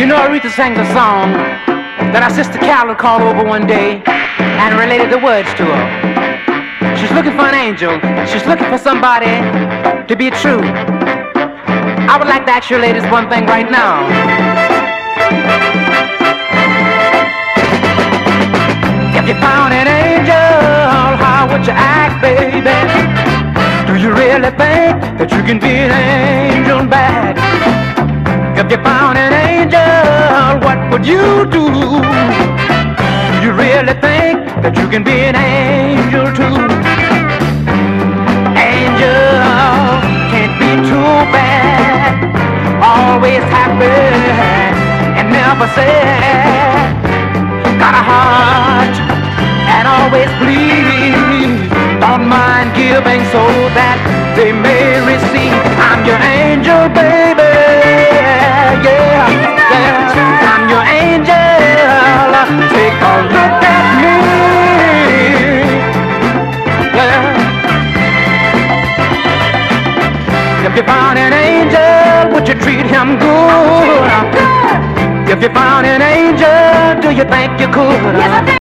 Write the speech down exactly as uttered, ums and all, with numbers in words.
know, Aretha sang the song that our sister Carol called over one day and related the words to her. She's looking for an angel. She's looking for somebody to be true. I would like to ask you ladies one thing right now. If you found an angel, how would you act, baby? Do you really think that you can be an angel back? If you found an angel, what would you do? Do you really think that you can be an angel too? Angel can't be too bad, always happy and never sad. Got a heart and always bleed, don't mind giving so that they may receive. I'm your angel, baby. Yeah, yeah, I'm your angel. Take a look at me. Yeah. If you found an angel, would you treat him good? If you found an angel, do you think you could? Yes, I think